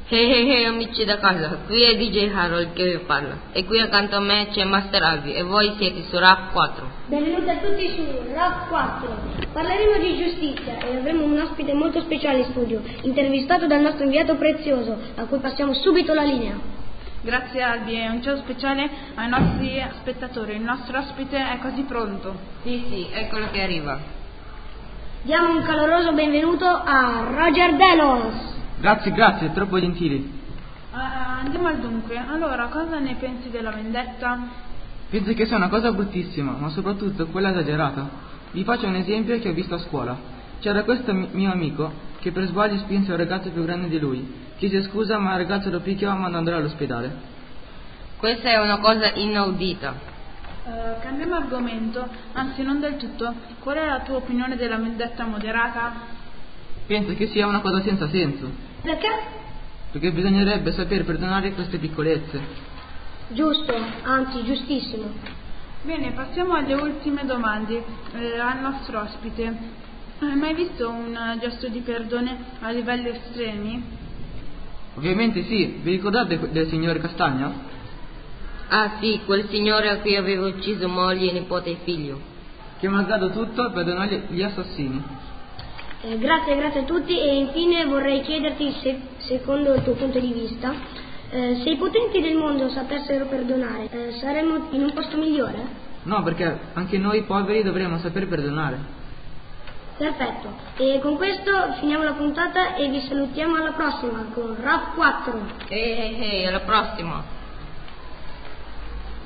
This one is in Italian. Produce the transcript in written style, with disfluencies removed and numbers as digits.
Amici da casa, qui è DJ Harold che vi parla e qui accanto a me c'è Master Alvi e voi siete su RAF 4. Benvenuti a tutti su RAF 4. Parleremo di giustizia e avremo un ospite molto speciale in studio, intervistato dal nostro inviato prezioso, a cui passiamo subito la linea. Grazie Albi e un ciao speciale ai nostri spettatori. Il nostro ospite è quasi pronto. Sì, eccolo che arriva. Diamo un caloroso benvenuto a Roger Delos. Grazie, troppo gentili. Andiamo al dunque. Allora, cosa ne pensi della vendetta? Penso che sia una cosa bruttissima, ma soprattutto quella esagerata. Vi faccio un esempio che ho visto a scuola. C'era questo mio amico che per sbaglio spinse un ragazzo più grande di lui. Chiese scusa, ma il ragazzo lo picchiò mandandolo all'ospedale. Questa è una cosa inaudita. Cambiamo argomento, anzi non del tutto. Qual è la tua opinione della vendetta moderata? Penso che sia una cosa senza senso. Perché? Perché bisognerebbe saper perdonare queste piccolezze. Giusto, anzi giustissimo. Bene, passiamo alle ultime domande al nostro ospite. Hai mai visto un gesto di perdono a livelli estremi? Ovviamente sì, vi ricordate del signore Castagna? Ah sì, quel signore a cui aveva ucciso moglie, nipote e figlio. Che malgrado tutto perdonò gli assassini. Grazie a tutti e infine vorrei chiederti, secondo il tuo punto di vista, se i potenti del mondo sapessero perdonare, saremmo in un posto migliore? No, perché anche noi poveri dovremmo saper perdonare. Perfetto, e con questo finiamo la puntata e vi salutiamo alla prossima con RAF 4. Alla prossima!